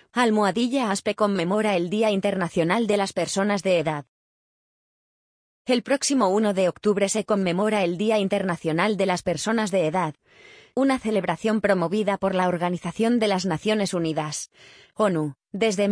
Almohadilla ASPE conmemora el Día Internacional de las Personas de Edad. El próximo 1 de octubre se conmemora el Día Internacional de las Personas de Edad, una celebración promovida por la Organización de las Naciones Unidas, ONU, desde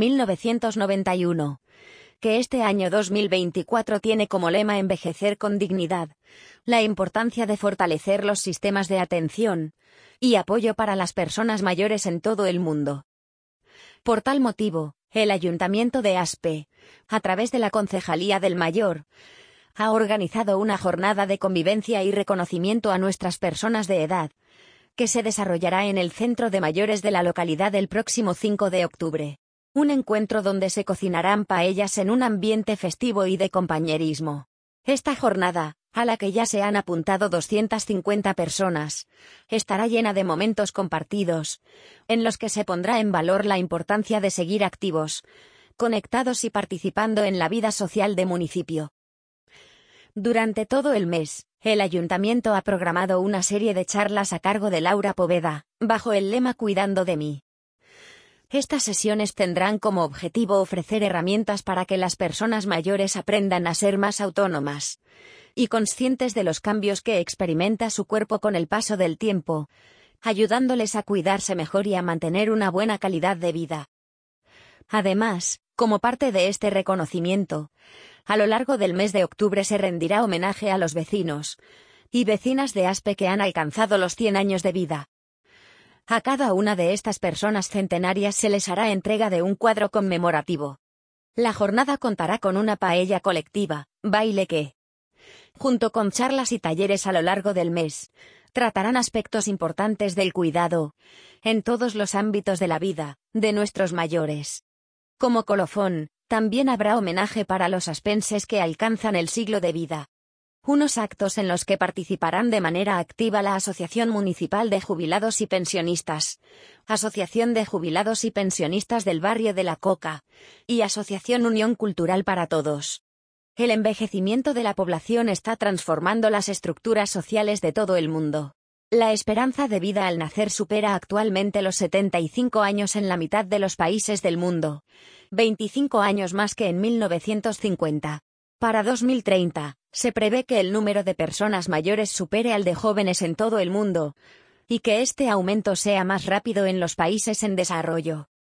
1991, que este año 2024 tiene como lema Envejecer con dignidad, la importancia de fortalecer los sistemas de atención y apoyo para las personas mayores en todo el mundo. Por tal motivo, el Ayuntamiento de Aspe, a través de la Concejalía del Mayor, ha organizado una jornada de convivencia y reconocimiento a nuestras personas de edad, que se desarrollará en el Centro de Mayores de la localidad el próximo 5 de octubre. Un encuentro donde se cocinarán paellas en un ambiente festivo y de compañerismo. Esta jornada, a la que ya se han apuntado 250 personas, estará llena de momentos compartidos, en los que se pondrá en valor la importancia de seguir activos, conectados y participando en la vida social de municipio. Durante todo el mes, el Ayuntamiento ha programado una serie de charlas a cargo de Laura Poveda, bajo el lema Cuidando de mí. Estas sesiones tendrán como objetivo ofrecer herramientas para que las personas mayores aprendan a ser más autónomas y conscientes de los cambios que experimenta su cuerpo con el paso del tiempo, ayudándoles a cuidarse mejor y a mantener una buena calidad de vida. Además, como parte de este reconocimiento, a lo largo del mes de octubre se rendirá homenaje a los vecinos y vecinas de Aspe que han alcanzado los 100 años de vida. A cada una de estas personas centenarias se les hará entrega de un cuadro conmemorativo. La jornada contará con una paella colectiva, baile que, junto con charlas y talleres a lo largo del mes, tratarán aspectos importantes del cuidado, en todos los ámbitos de la vida, de nuestros mayores. Como colofón, también habrá homenaje para los aspenses que alcanzan el siglo de vida. Unos actos en los que participarán de manera activa la Asociación Municipal de Jubilados y Pensionistas, Asociación de Jubilados y Pensionistas del Barrio de la Coca, y Asociación Unión Cultural para Todos. El envejecimiento de la población está transformando las estructuras sociales de todo el mundo. La esperanza de vida al nacer supera actualmente los 75 años en la mitad de los países del mundo, 25 años más que en 1950. Para 2030, se prevé que el número de personas mayores supere al de jóvenes en todo el mundo, y que este aumento sea más rápido en los países en desarrollo.